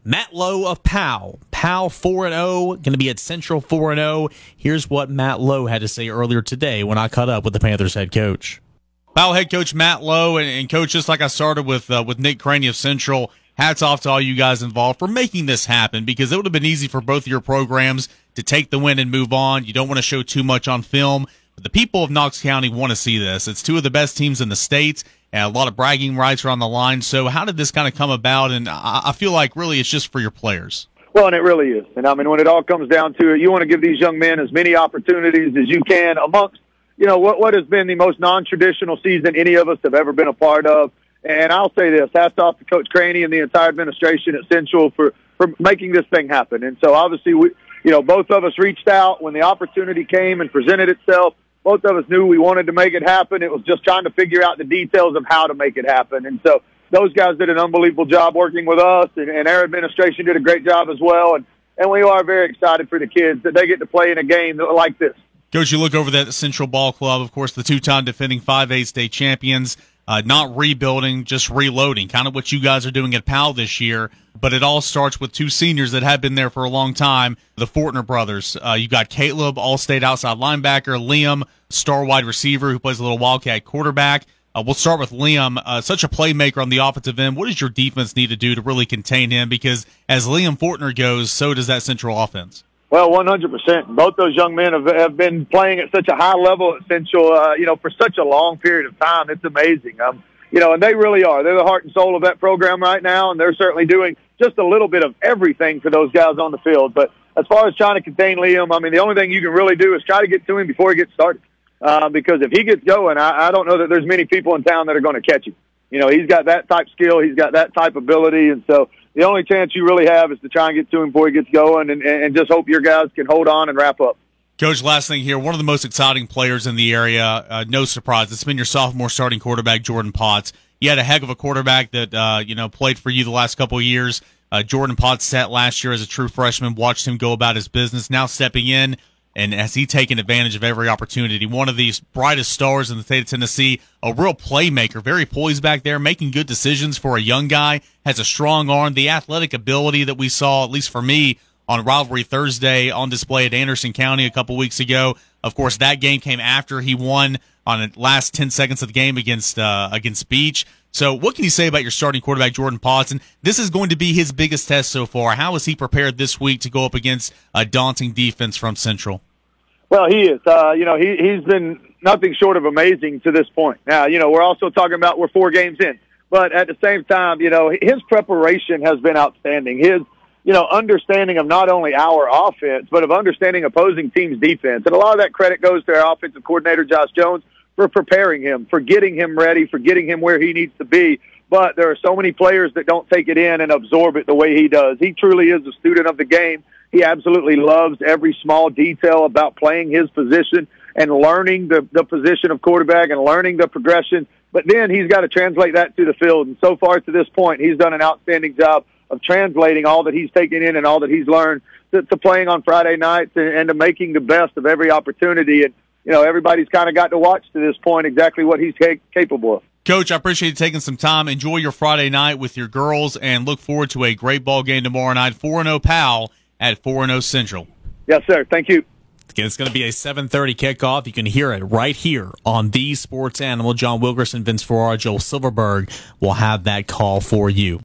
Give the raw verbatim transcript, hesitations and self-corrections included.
Matt Lowe of Powell. Powell four and oh, going to be at Central four and oh. Here's what Matt Lowe had to say earlier today when I caught up with the Panthers head coach. Powell head coach Matt Lowe, and, and coach, just like I started with uh, with Nick Craney of Central, hats off to all you guys involved for making this happen, because it would have been easy for both of your programs to take the win and move on. You don't want to show too much on film, but the people of Knox County want to see this. It's two of the best teams in the state, and a lot of bragging rights are on the line. So how did this kind of come about? And I, I feel like really it's just for your players. Well, and it really is. And I mean, when it all comes down to it, you want to give these young men as many opportunities as you can amongst, you know, what, what has been the most non-traditional season any of us have ever been a part of. And I'll say this, hats off to Coach Craney and the entire administration at Central for, for making this thing happen. And so obviously, we, you know, both of us reached out when the opportunity came and presented itself. Both of us knew we wanted to make it happen. It was just trying to figure out the details of how to make it happen. And so those guys did an unbelievable job working with us, and, and our administration did a great job as well. And, and we are very excited for the kids that they get to play in a game like this. Coach, you look over that Central Ball Club, of course, the two-time defending five A state champions, uh, not rebuilding, just reloading, kind of what you guys are doing at Powell this year. But it all starts with two seniors that have been there for a long time, the Fortner brothers. Uh, you got Caleb, all-state outside linebacker, Liam, star wide receiver who plays a little Wildcat quarterback. Uh, we'll start with Liam, uh, such a playmaker on the offensive end. What does your defense need to do to really contain him? Because as Liam Fortner goes, so does that Central offense. Well, one hundred percent. Both those young men have, have been playing at such a high level at Central, uh, you know, for such a long period of time. It's amazing. Um, you know, and they really are. They're the heart and soul of that program right now, and they're certainly doing just a little bit of everything for those guys on the field. But as far as trying to contain Liam, I mean, the only thing you can really do is try to get to him before he gets started. Uh, because if he gets going, I, I don't know that there's many people in town that are going to catch him. You know, he's got that type skill. He's got that type ability. And so the only chance you really have is to try and get to him before he gets going, and, and just hope your guys can hold on and wrap up. Coach, last thing here, one of the most exciting players in the area, uh, no surprise, it's been your sophomore starting quarterback, Jordan Potts. You had a heck of a quarterback that, uh, you know, played for you the last couple of years. Uh, Jordan Potts sat last year as a true freshman, watched him go about his business, now stepping in. And has he taken advantage of every opportunity? One of these brightest stars in the state of Tennessee, a real playmaker, very poised back there, making good decisions for a young guy, has a strong arm, the athletic ability that we saw, at least for me, on Rivalry Thursday on display at Anderson County a couple weeks ago. Of course, that game came after he won on the last ten seconds of the game against uh, against Beach. So what can you say about your starting quarterback, Jordan Potts? And this is going to be his biggest test so far. How is he prepared this week to go up against a daunting defense from Central? Well, he is. Uh, you know, he, he's been nothing short of amazing to this point. Now, you know, we're also talking about we're four games in. But at the same time, you know, his preparation has been outstanding. His, you know, understanding of not only our offense, but of understanding opposing teams' defense. And a lot of that credit goes to our offensive coordinator, Josh Jones, for preparing him, for getting him ready, for getting him where he needs to be. But there are so many players that don't take it in and absorb it the way he does. He truly is a student of the game. He absolutely loves every small detail about playing his position and learning the, the position of quarterback and learning the progression. But then he's got to translate that to the field. And so far to this point, he's done an outstanding job of translating all that he's taken in and all that he's learned to, to playing on Friday nights and, and to making the best of every opportunity. And, you know, everybody's kind of got to watch to this point exactly what he's ca- capable of. Coach, I appreciate you taking some time. Enjoy your Friday night with your girls and look forward to a great ball game tomorrow night. four and oh Powell at four and oh Central. Yes, sir. Thank you. Again, it's going to be a seven thirty kickoff. You can hear it right here on The Sports Animal. John Wilkerson, Vince Ferrara, Joel Silverberg will have that call for you.